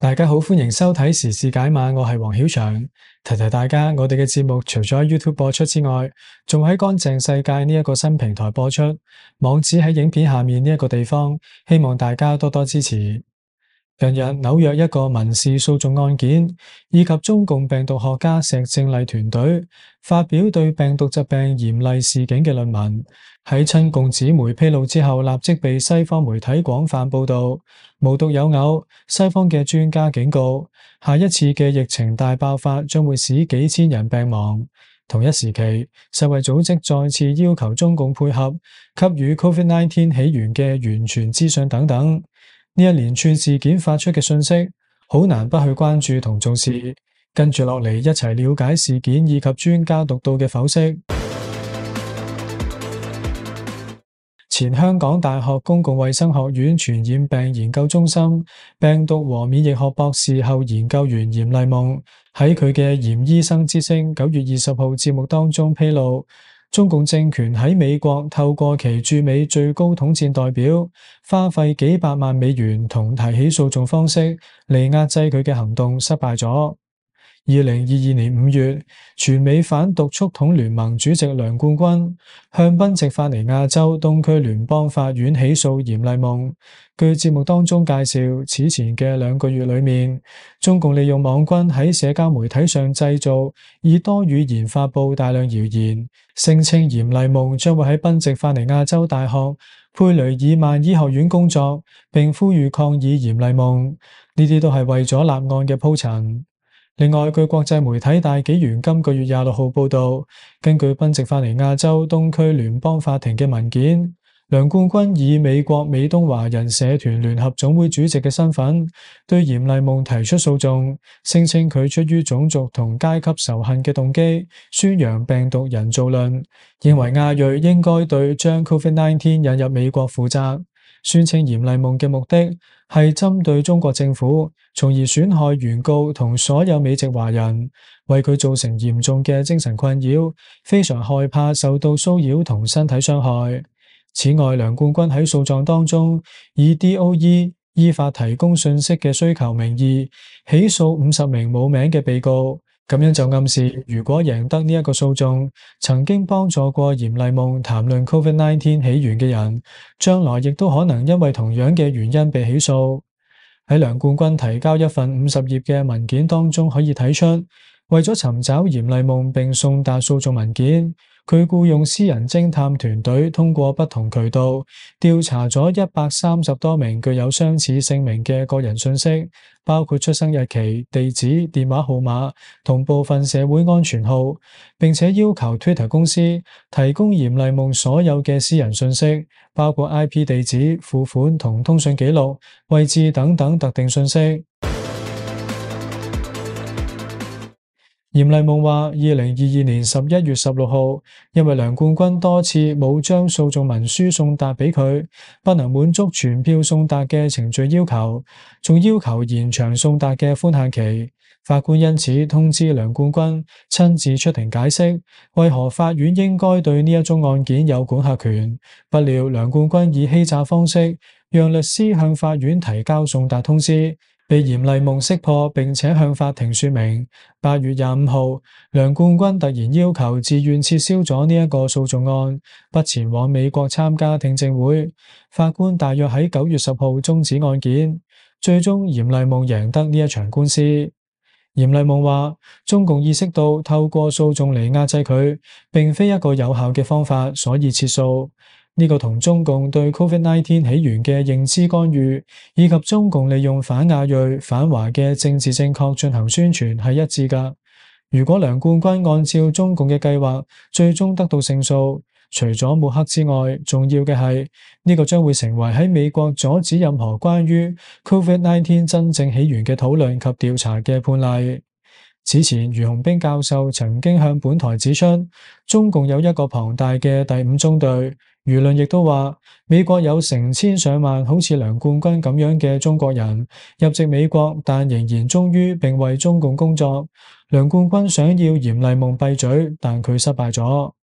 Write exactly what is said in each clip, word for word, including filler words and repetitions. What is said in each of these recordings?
大家好，歡迎收睇時事解碼，我係黃曉翔。提提大家，我哋嘅節目除咗喺 YouTube 播出之外，仲喺乾淨世界呢一個新平台播出，網址喺影片下面呢一個地方，希望大家多多支持。近日紐約一個民事訴訟案件，以及中共病毒學家石正麗團隊發表對病毒疾病嚴厲示警嘅論文，喺親共紙媒披露之後，立即被西方媒體廣泛報道。無獨有偶，西方嘅專家警告，下一次嘅疫情大爆發將會使幾千人病亡。同一時期，世衛組織再次要求中共配合，給予 Covid 十九 起源嘅完全資訊等等。呢一連串事件發出嘅信息，好難不去關注同重視。跟住落嚟，一齊了解事件以及專家獨到嘅剖析。前香港大學公共衛生學院傳染病研究中心病毒和免疫學博士後研究員嚴麗夢喺佢嘅嚴醫生之聲九月二十號節目當中披露，中共政權喺美國透過其駐美最高統戰代表，花費幾百萬美元同提起訴訟方式嚟壓制佢嘅行動失敗咗。二零二二年五月，全美反毒促統聯盟主席梁冠軍向賓夕法尼亞州東區聯邦法院起訴嚴麗夢。據節目當中介紹，此前嘅兩個月裏面，中共利用網軍喺社交媒體上製造以多語言發佈大量謠言，聲稱嚴麗夢將會喺賓夕法尼亞州大學佩雷爾曼醫學院工作，並呼籲抗議嚴麗夢。呢啲都係為咗立案嘅鋪陳。另外，據國際媒體大紀元今個月廿六號報道，根據賓夕法尼亞州東區聯邦法庭嘅文件，梁冠軍以美國美東華人社團聯合總會主席嘅身份，對嚴麗夢提出訴訟，聲稱佢出於種族同階級仇恨嘅動機，宣揚病毒人造論，認為亞裔應該對將 Covid 十九 引入美國負責，宣稱嚴麗夢嘅目的係針對中國政府，從而損害原告同所有美籍華人，為佢造成嚴重嘅精神困擾，非常害怕受到騷擾同身體傷害。此外，梁冠軍喺訴狀當中以 D O E 依法提供信息嘅需求名義起訴五十名冇名嘅被告，咁樣就暗示，如果贏得呢一個訴訟，曾經幫助過嚴麗夢談論 Covid 十九 起源嘅人，將來亦都可能因為同樣嘅原因被起訴。喺梁冠軍提交一份五十頁嘅文件當中，可以睇出，為咗尋找嚴麗夢並送達訴訟文件，佢僱用私人偵探團隊，通過不同渠道調查咗一百三十多名具有相似姓名嘅個人信息，包括出生日期、地址、電話號碼同部分社會安全號，並且要求 Twitter 公司提供嚴麗夢所有嘅私人信息，包括 I P 地址、付款同通訊記錄、位置等等特定信息。嚴麗夢話：二零二二年十一月十六號，因為梁冠軍多次冇將訴訟文書送達俾佢，不能滿足全票送達嘅程序要求，仲要求延長送達嘅寬限期。法官因此通知梁冠軍親自出庭解釋，為何法院應該對呢一宗案件有管轄權。不料梁冠軍以欺詐方式，讓律師向法院提交送達通知，被嚴麗夢識破，並且向法庭說明。八月廿五號，梁冠軍突然要求自願撤銷咗呢一個訴訟案，不前往美國參加聽證會。法官大約喺九月十號終止案件，最終嚴麗夢贏得呢一場官司。嚴麗夢話：中共意識到透過訴訟嚟壓制佢，並非一個有效嘅方法，所以撤訴。呢個同中共對 Covid 十九 起源嘅認知干預，以及中共利用反亞裔、反華嘅政治正確進行宣傳係一致㗎。如果梁冠軍按照中共嘅計劃，最終得到勝訴，除咗抹黑之外，重要嘅係呢個將會成為喺美國阻止任何關於 Covid 十九 真正起源嘅討論及調查嘅判例。此前，余鴻兵教授曾經向本台指出，中共有一個龐大嘅第五中隊。輿論亦都話，美國有成千上萬好似梁冠軍咁樣嘅中國人入籍美國，但仍然忠於並為中共工作。梁冠軍想要嚴麗夢閉嘴，但佢失敗咗。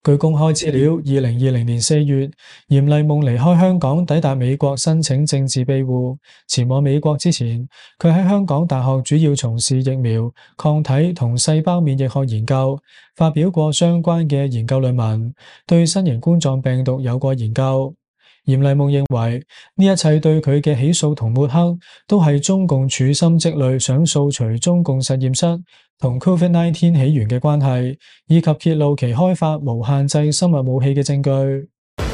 據公開資料，二零二零年四月，嚴麗夢離開香港，抵達美國申請政治庇護。前往美國之前，佢喺香港大學主要從事疫苗、抗體同細胞免疫學研究，發表過相關嘅研究論文，對新型冠狀病毒有過研究。嚴麗夢認為，呢一切對佢嘅起訴同抹黑，都係中共處心積慮想掃除中共實驗室同 Covid 十九 起源嘅關係，以及揭露其開發無限制生物武器嘅證據。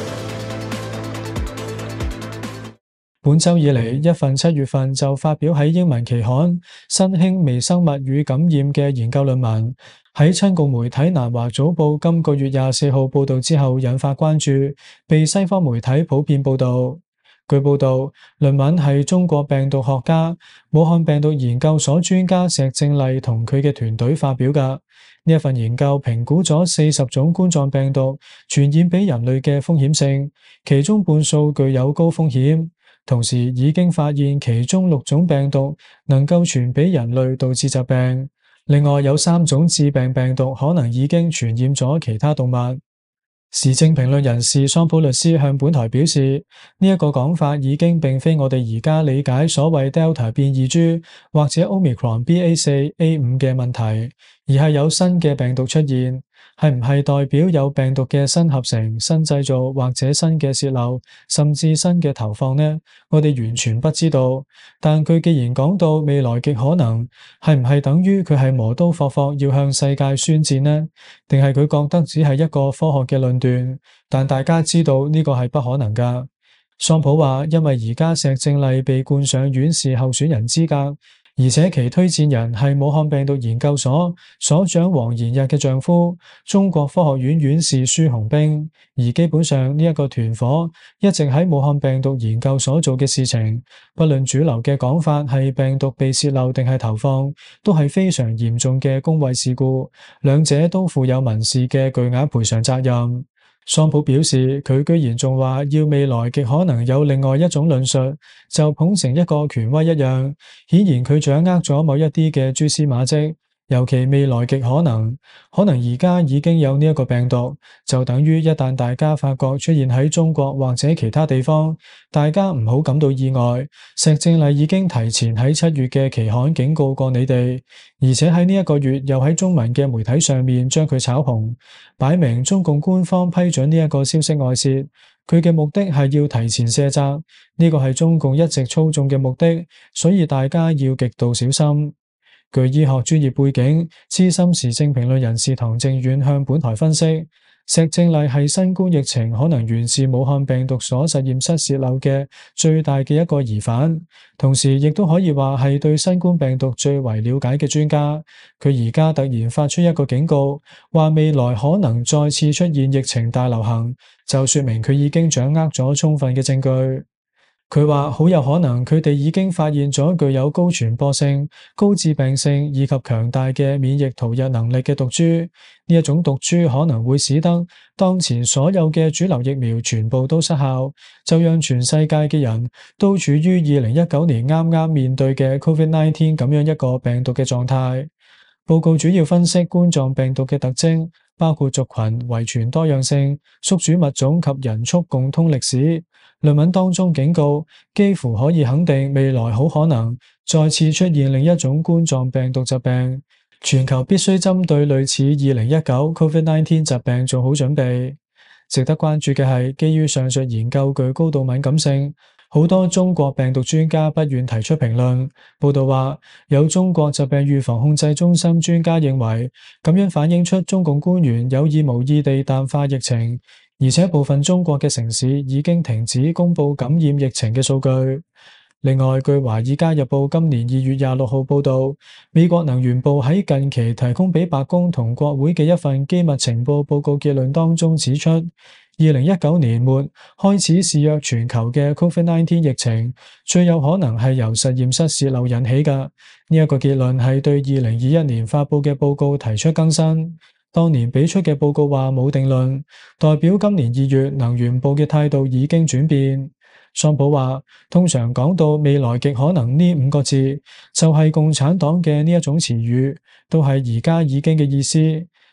本週以嚟，一份七月份就發表喺英文期刊《新興微生物與感染》嘅研究論文，喺親共媒體南華早報今個月廿四號報道之後引發關注，被西方媒體普遍報道。據報道，論文係中國病毒學家、武漢病毒研究所專家石正麗同佢嘅團隊發表嘅。呢一份研究評估咗四十種冠狀病毒傳染俾人類嘅風險性，其中半數具有高風險。同時已經發現其中六種病毒能夠傳俾人類，導致疾病。另外有三種致病病毒可能已經傳染咗其他動物。時政評論人士桑普律師向本台表示，呢一個講法已經並非我哋而家理解所謂 Delta 變異株或者 Omicron B A 四 A 五嘅問題，而係有新嘅病毒出現。係唔係代表有病毒嘅新合成、新製造或者新嘅洩漏，甚至新嘅投放呢？我哋完全不知道。但佢既然講到未來極可能，係唔係等於佢係磨刀霍霍要向世界宣戰呢？定係佢覺得只係一個科學嘅論斷？但大家知道呢個係不可能㗎。桑普話，因為而家石正麗被冠上院士候選人資格，而且其推薦人係武漢病毒研究所所長黃延日嘅丈夫，中國科學院院士舒鴻兵。而基本上呢一個團伙一直喺武漢病毒研究所做嘅事情，不論主流嘅講法係病毒被洩漏定係投放，都係非常嚴重嘅公衛事故，兩者都負有民事嘅巨額賠償責任。桑普表示，佢居然仲話要未來極可能有另外一種論述，就捧成一個權威一樣。顯然佢掌握咗某一啲嘅蛛絲馬跡，尤其未來極可能，可能而家已經有呢一個病毒，就等於一旦大家發覺出現喺中國或者其他地方，大家唔好感到意外。石正麗已經提前喺七月嘅期刊警告過你哋，而且喺呢一個月又喺中文嘅媒體上面將佢炒紅，擺明中共官方批准呢一個消息外泄，佢嘅目的係要提前卸責，呢個係中共一直操縱嘅目的，所以大家要極度小心。據醫學專業背景、資深時政評論人士唐正遠向本台分析，石正麗係新冠疫情可能源自武漢病毒所實驗室洩漏嘅最大嘅一個疑犯，同時亦都可以話係對新冠病毒最為了解嘅專家。佢而家突然發出一個警告，話未來可能再次出現疫情大流行，就說明佢已經掌握咗充分嘅證據。佢話好有可能佢哋已經發現咗具有高傳播性、高致病性以及強大嘅免疫逃逸能力嘅毒株。呢一種毒株可能會使得當前所有嘅主流疫苗全部都失效，就讓全世界嘅人都處於二零一九年啱啱面對嘅 Covid 十九 咁樣一個病毒嘅狀態。報告主要分析冠狀病毒嘅特徵，包括族群、遺傳多樣性、宿主物種及人畜共通歷史。論文當中警告，幾乎可以肯定未來好可能再次出現另一種冠狀病毒疾病，全球必須針對類似二零一九 Covid 十九 疾病做好準備。值得關注嘅係，基於上述研究具高度敏感性，好多中國病毒專家不願提出評論。報道話，有中國疾病預防控制中心專家認為，咁樣反映出中共官員有意無意地淡化疫情，而且部分中國嘅城市已經停止公布感染疫情嘅數據。另外，據《華爾街日報》今年二月廿六號報道，美國能源部喺近期提供俾白宮同國會嘅一份機密情報報告結論當中指出，二零一九年末開始肆虐全球嘅 Covid 十九 疫情，最有可能係由實驗室洩漏引起嘅。呢、這、一個結論係對二零二一年發佈嘅報告提出更新。當年俾出嘅報告話冇定論，代表今年二月能源部嘅態度已經轉變。桑普話，通常講到未來極可能呢五個字，就係共產黨嘅呢一種詞語，都係而家已經嘅意思。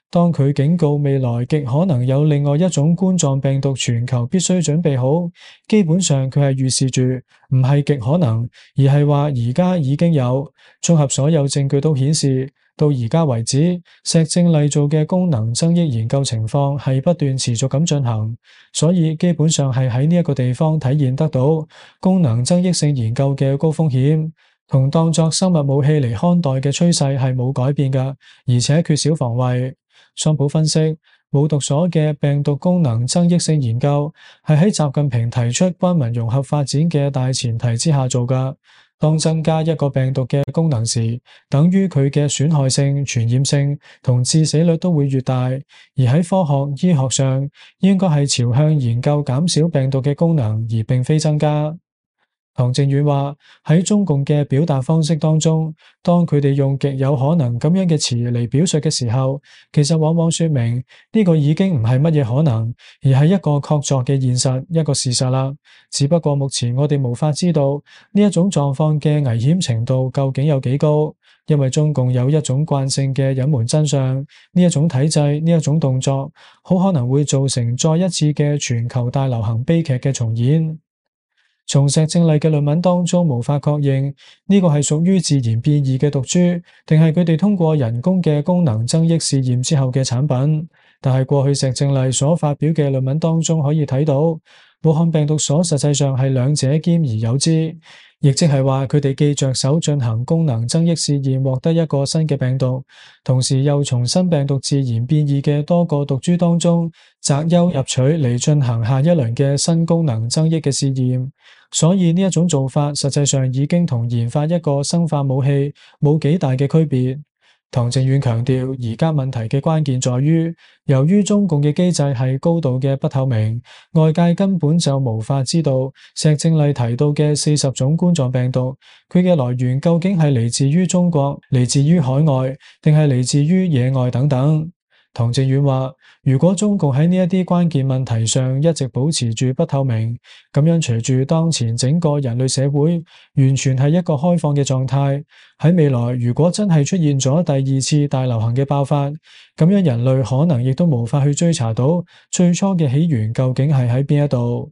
當佢警告未來極可能有另外一種冠狀病毒，全球必須準備好，基本上佢係預示住唔係極可能，而係話而家已經有。綜合所有證據都顯示，到而家為止，石正麗做嘅功能增益研究情況係不斷持續咁進行，所以基本上係喺呢一個地方體現得到功能增益性研究嘅高風險，同當作生物武器嚟看待嘅趨勢係冇改變㗎，而且缺少防衛。桑普分析，武毒所嘅病毒功能增益性研究係喺習近平提出軍民融合發展嘅大前提之下做㗎。當增加一個病毒嘅功能時，等於佢嘅損害性、傳染性同致死率都會越大。而喺科學醫學上，應該係朝向研究減少病毒嘅功能，而並非增加。唐正遠話，喺中共嘅表達方式當中，當佢哋用極有可能咁樣嘅詞嚟表述嘅時候，其實往往說明呢個已經唔係乜嘢可能，而係一個確鑿嘅現實，一個事實啦。只不過目前我哋無法知道呢一種狀況嘅危險程度究竟有幾高，因為中共有一種慣性嘅隱瞞真相，呢一種體制，呢一種動作，好可能會造成再一次嘅全球大流行悲劇嘅重演。從石正麗嘅論文當中無法確認呢個係屬於自然變異嘅毒株，定係佢哋通過人工嘅功能增益試驗之後嘅產品。但係過去石正麗所發表嘅論文當中可以睇到，武漢病毒所實際上係兩者兼而有之，亦即係話佢哋既着手進行功能增益試驗，獲得一個新嘅病毒，同時又從新病毒自然變異嘅多個毒株當中擇優入取嚟進行下一輪嘅新功能增益嘅試驗。所以呢一種做法實際上已經同研發一個生化武器冇幾大嘅區別。唐正遠強調，而家問題嘅關鍵在於，由於中共嘅機制係高度嘅不透明，外界根本就無法知道石正麗提到嘅四十種冠狀病毒，佢嘅來源究竟係嚟自於中國、嚟自於海外，定係嚟自於野外等等。唐正遠話，如果中共喺呢一啲關鍵問題上一直保持住不透明，咁樣隨住當前整個人類社會完全係一個開放嘅狀態，喺未來如果真係出現咗第二次大流行嘅爆發，咁樣人類可能亦都無法去追查到最初嘅起源究竟係喺邊一度。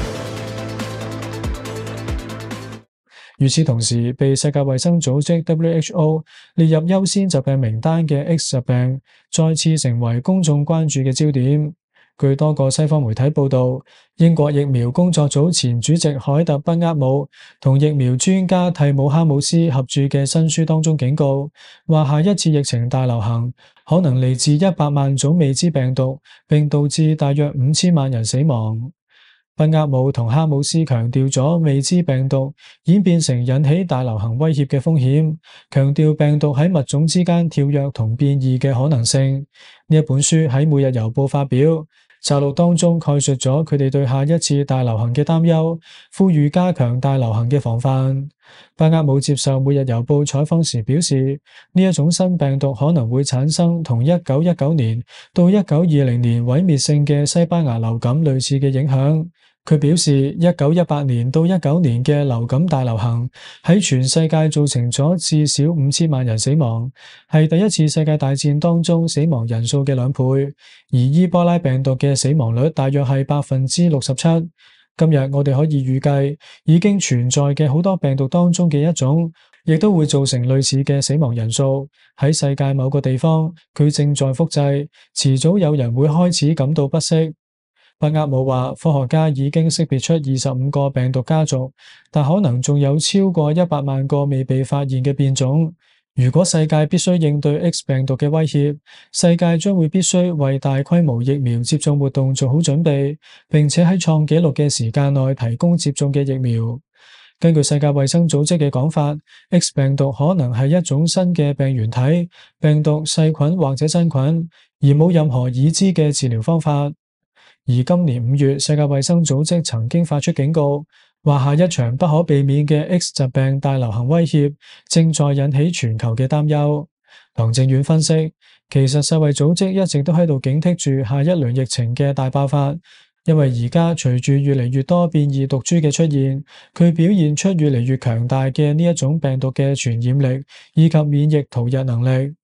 與此同時，被世界衛生組織 W H O 列入優先疾病名單嘅 X 疾病再次成為公眾關注嘅焦點。據多個西方媒體報道，英國疫苗工作組前主席凱特·畢厄姆同疫苗專家蒂姆·哈姆斯合著嘅新書當中警告，話下一次疫情大流行可能嚟自一百萬種未知病毒，並導致大約五千萬人死亡。畢厄姆同哈姆斯強調咗未知病毒演變成引起大流行威脅嘅風險，強調病毒喺物種之間跳躍同變異嘅可能性。呢一本書喺每日郵報發表，摘錄當中概述咗佢哋對下一次大流行嘅擔憂，呼籲加強大流行嘅防範。畢厄姆接受每日郵報採訪時表示，呢一種新病毒可能會產生同一九一九年到一九二零年毀滅性嘅西班牙流感類似嘅影響。佢表示，一九一八年到一九年嘅流感大流行喺全世界造成咗至少五千萬人死亡，係第一次世界大戰當中死亡人數嘅兩倍。而伊波拉病毒嘅死亡率大約係百分之六十七。今日我哋可以預計，已經存在嘅好多病毒當中嘅一種，亦都會造成類似嘅死亡人數。喺世界某個地方，佢正在複製，遲早有人會開始感到不適。畢厄姆話，科學家已經識別出二十五個病毒家族，但可能仲有超過一百萬個未被發現嘅變種。如果世界必須應對 X 病毒嘅威脅，世界將會必須為大規模疫苗接種活動做好準備，並且喺創紀錄嘅時間內提供接種嘅疫苗。根據世界衛生組織嘅講法， X 病毒可能係一種新嘅病原體、病毒、細菌或者真菌，而冇任何已知嘅治療方法。而今年五月，世界衛生組織曾經發出警告，話下一場不可避免嘅 X 疾病大流行威脅正在引起全球嘅擔憂。唐正遠分析，其實世衛組織一直都喺度警惕住下一輪疫情嘅大爆發，因為而家隨住越嚟越多變異毒株嘅出現，佢表現出越嚟越強大嘅呢一種病毒嘅傳染力以及免疫逃逸能力。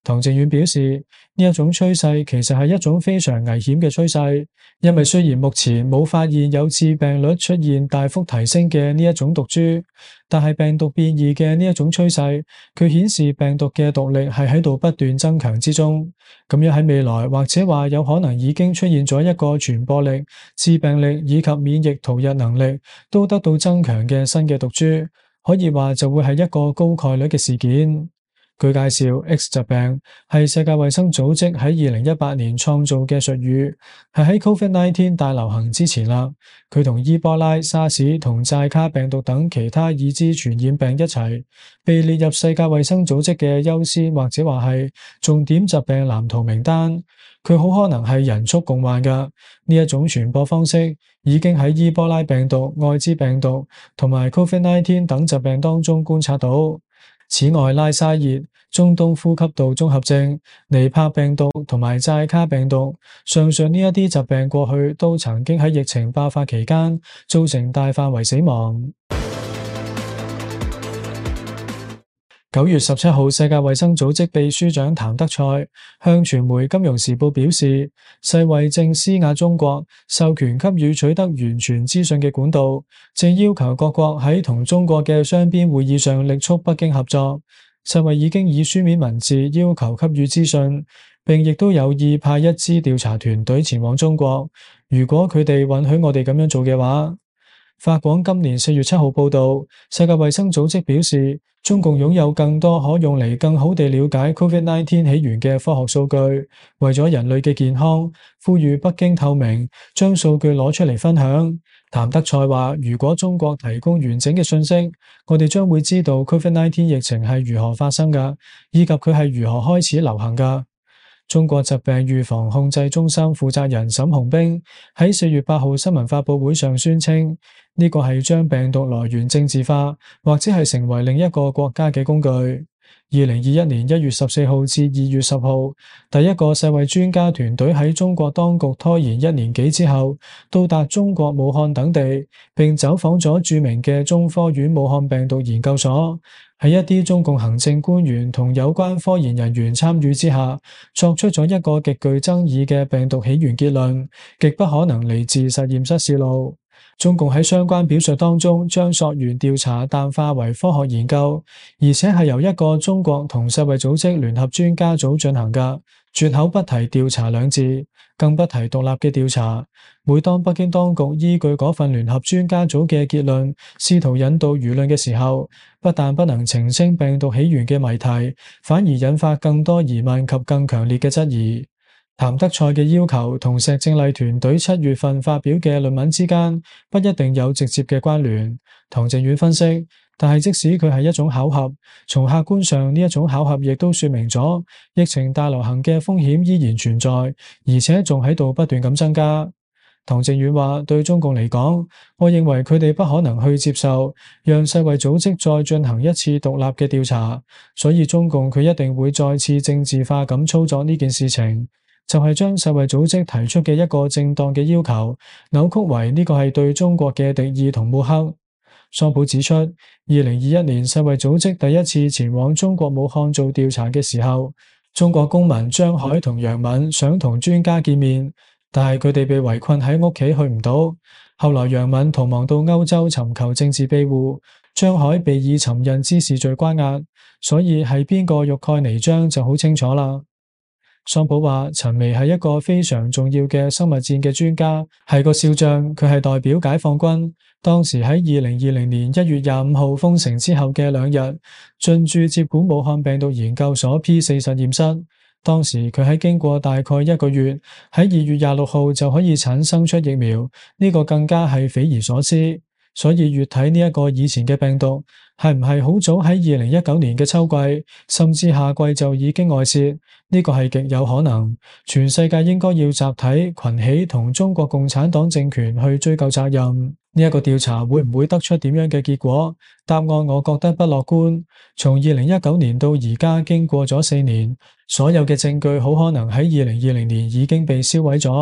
唐靖遠表示，呢一種趨勢其實係一種非常危險嘅趨勢，因為雖然目前冇發現有致病率出現大幅提升嘅呢一種毒株，但係病毒變異嘅呢一種趨勢，佢顯示病毒嘅毒力係喺度不斷增強之中。咁樣喺未來或者話有可能已經出現咗一個傳播力、致病力以及免疫逃逸能力都得到增強嘅新嘅毒株，可以話就會係一個高概率嘅事件。據介紹 ，X 疾病係世界衛生組織喺二零一八年創造嘅術語，係喺 Covid 十九 大流行之前啦。佢同伊波拉、沙士同寨卡病毒等其他已知傳染病一齊，被列入世界衛生組織嘅優先或者話係重點疾病藍圖名單。佢好可能係人畜共患㗎。呢一種傳播方式已經喺伊波拉病毒、艾滋病毒同埋 Covid 十九 等疾病當中觀察到。此外，拉沙熱、中東呼吸道綜合症、尼帕病毒同埋寨卡病毒，上述呢一啲疾病過去都曾經喺疫情爆發期間造成大範圍死亡。九月十七號，世界衛生組織秘書長譚德塞向傳媒《金融時報》表示，世衛正施壓中國授權給予取得完全資訊嘅管道，正要求各國喺同中國嘅雙邊會議上力促北京合作。世衛已經以書面文字要求給予資訊，並亦都有意派一支調查團隊前往中國。如果佢哋允許我哋咁樣做嘅話，法廣今年四月七號報道，世界衛生組織表示，中共擁有更多可用嚟更好地了解 Covid 十九 起源嘅科學數據，為咗人類嘅健康，呼籲北京透明，將數據攞出嚟分享。譚德塞話，如果中國提供完整嘅信息，我哋將會知道 Covid 十九 疫情係如何發生㗎，以及佢係如何開始流行㗎。中國疾病預防控制中心負責人沈洪兵喺四月八號新聞發佈會上宣稱，呢個係將病毒來源政治化，或者係成為另一個國家嘅工具。二零二一年一月十四號至二月十號，第一個世衛專家團隊喺中國當局拖延一年幾之後，到達中國武漢等地，並走訪咗著名嘅中科院武漢病毒研究所。喺一啲中共行政官員同有關科研人員參與之下，作出咗一個極具爭議嘅病毒起源結論，極不可能嚟自實驗室洩露。中共喺相關表述當中，將溯源調查淡化為科學研究，而且係由一個中國同世衛組織聯合專家組進行㗎，絕口不提調查兩字，更不提獨立嘅調查。每當北京當局依據嗰份聯合專家組嘅結論，試圖引導輿論嘅時候，不但不能澄清病毒起源嘅謎題，反而引發更多疑問及更強烈嘅質疑。譚德塞嘅要求同石正麗團隊七月份發表嘅論文之間不一定有直接嘅關聯。唐靖遠分析，但係即使佢係一種巧合，從客觀上呢一種巧合亦都說明咗疫情大流行嘅風險依然存在，而且仲喺度不斷咁增加。唐靖遠話，對中共嚟講，我認為佢哋不可能去接受讓世衛組織再進行一次獨立嘅調查，所以中共佢一定會再次政治化咁操作呢件事情。就係將世衛組織提出嘅一個正當嘅要求扭曲為呢個係對中國嘅敵意同抹黑。桑普指出，二零二一年世衛組織第一次前往中國武漢做調查嘅時候，中國公民張海同楊敏想同專家見面，但係佢哋被圍困喺屋企去唔到。後來楊敏逃亡到歐洲尋求政治庇護，張海被以尋釁滋事罪關押，所以係邊個欲蓋彌彰就好清楚啦。桑普話，陳薇係一個非常重要嘅生物戰嘅專家，係個少將，佢係代表解放軍。當時喺二零二零年一月廿五號封城之後嘅兩日，進駐接管武漢病毒研究所 P 四 實驗室。當時佢喺經過大概一個月，喺二月廿六號就可以產生出疫苗，呢個更加係匪夷所思。所以越睇呢一個以前嘅病毒，係唔係好早喺二零一九年嘅秋季，甚至夏季就已經外泄？呢個係極有可能。全世界應該要集體群起同中國共產黨政權去追究責任。呢一個調查會唔會得出點樣嘅結果？答案我覺得不樂觀。從二零一九年到而家經過咗四年，所有嘅證據好可能喺二零二零年已經被銷毀咗。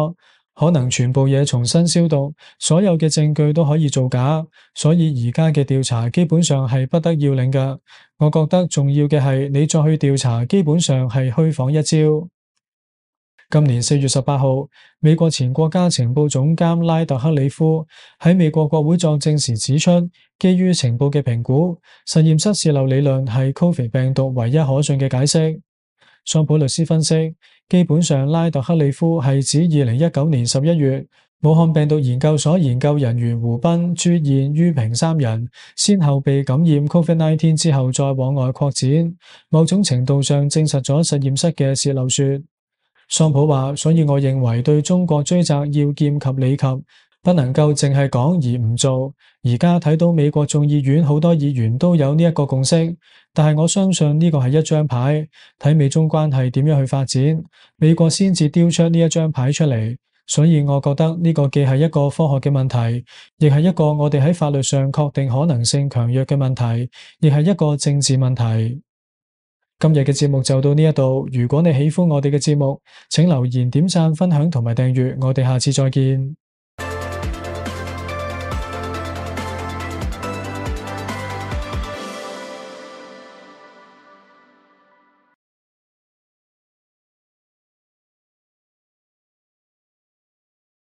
可能全部嘢重新消毒，所有嘅證據都可以造假，所以而家嘅調查基本上係不得要領㗎。我覺得重要嘅係你再去調查，基本上係虛晃一招。今年四月十八號，美國前國家情報總監拉特克里夫喺美國國會作證時指出，基於情報嘅評估，實驗室洩漏理論係 Covid 病毒唯一可信嘅解釋。桑普律師分析，基本上拉特克里夫係指二零一九年十一月，武漢病毒研究所研究人員胡斌、朱燕、于平三人先後被感染 Covid 十九 之後再往外擴展，某種程度上證實咗實驗室嘅洩漏說。桑普話，所以我認為對中國追責要劍及理及，不能夠淨係講而唔做。而家睇到美國眾議院好多議員都有呢一個共識，但係我相信呢個係一張牌，睇美中關係點樣去發展，美國先至丟出呢一張牌出嚟。所以我覺得呢個既係一個科學嘅問題，亦係一個我哋喺法律上確定可能性強弱嘅問題，亦係一個政治問題。今日嘅節目就到呢一度，如果你喜歡我哋嘅節目，請留言、點讚、分享同埋訂閱，我哋下次再見。